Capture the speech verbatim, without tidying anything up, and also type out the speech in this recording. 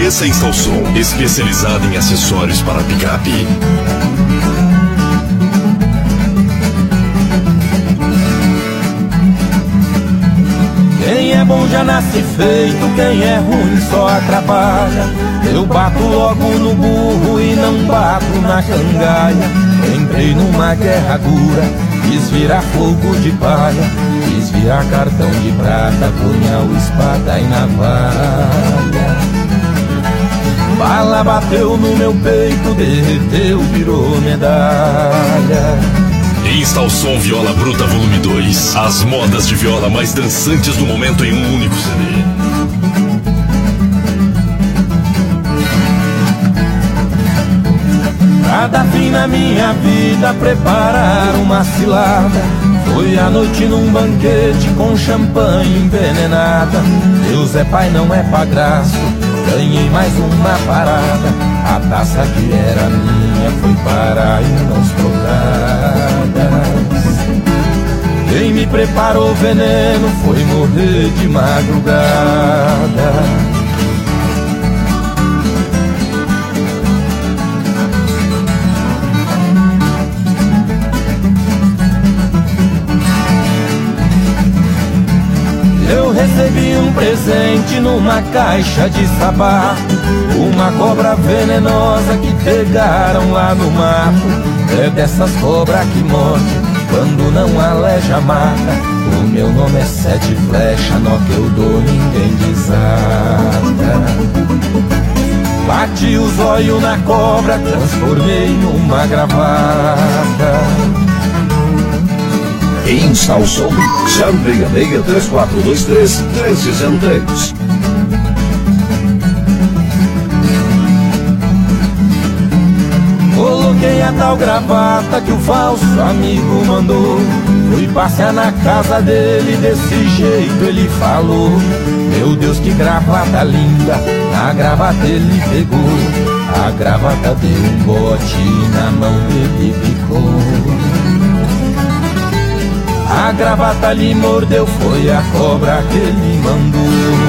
Conheça a Instalsom, especializada em acessórios para picape. Quem é bom já nasce feito, quem é ruim só atrapalha. Eu bato logo no burro e não bato na cangalha. Entrei numa guerra dura, quis virar fogo de palha, quis virar cartão de prata, punhal, espada e navalha. Bala bateu no meu peito, derreteu, virou medalha. Instalsom Viola Bruta Volume dois. As modas de viola mais dançantes do momento em um único C D. Pra dar fim na minha vida, preparar uma cilada. Foi a noite num banquete com champanhe envenenada. Deus é pai, não é padrasto, ganhei mais uma parada. A taça que era minha foi parar em mãos trocadas. Quem me preparou veneno foi morrer de madrugada. Eu recebi um presente numa caixa de sabá, uma cobra venenosa que pegaram lá no mato. É dessas cobras que morde, quando não aleja mata. O meu nome é Sete Flecha, nó que eu dou ninguém desata. Bati os olhos na cobra, transformei numa gravata. Instalsom, zero seis seis, três quatro dois três, três zero três. Coloquei a tal gravata que o falso amigo mandou. Fui passear na casa dele, desse jeito ele falou. Meu Deus, que gravata linda, na gravata ele pegou. A gravata deu um bote e na mão dele picou. A gravata lhe mordeu, foi a cobra que ele mandou.